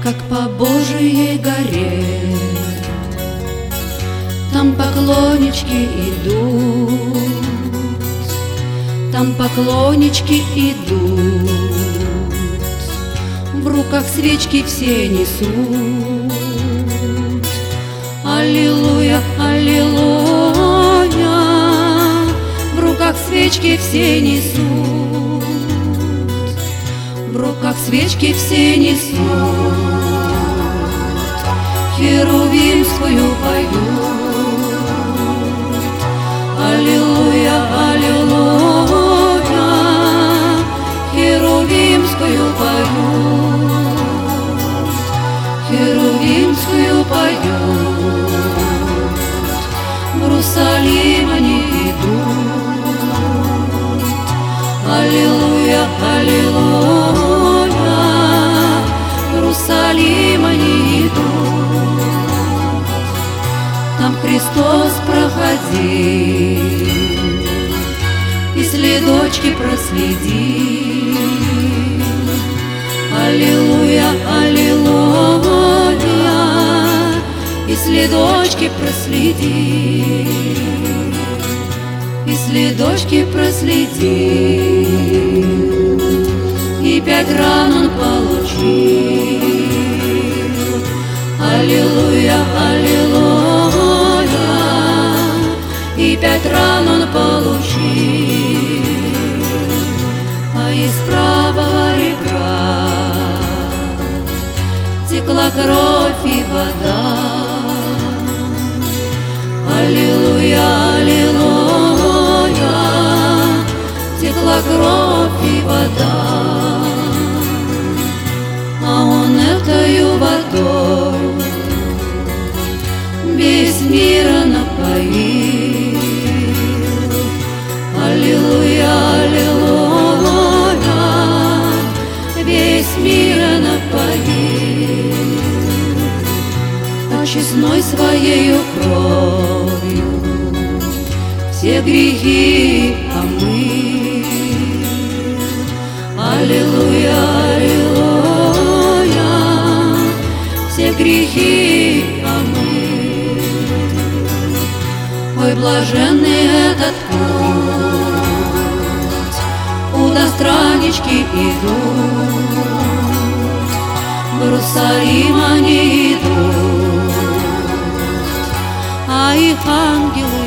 как по Божией горе. Там поклоннички идут, там поклоннички идут, в руках свечки все несут. Аллилуйя, аллилуйя, в руках свечки все несут, в руках свечки все несут, херувимскую поют. Аллилуйя, аллилуйя, херувимскую поют, херувимскую поют. В Иерусалим они идут. Аллилуйя, аллилуйя, в Иерусалим они идут. Там Христос проходил и следочки проследил. Аллилуйя, аллилуйя, и следочки проследил, и следочки проследил, и 5 ран он получил. Аллилуйя, аллилуйя, и 5 ран он получил, а из правого ребра текла кровь и вода. Аллилуйя, аллилуйя, текла кровь и вода, а он этою водой весь мир напоил. Аллилуйя, аллилуйя, весь мир напоил. Очистной своею кровью все грехи омыл. Аллилуйя, аллилуйя, все грехи омыл. Ой, блаженный этот путь, куда странички идут, в Иерусалим они идут, а их ангелы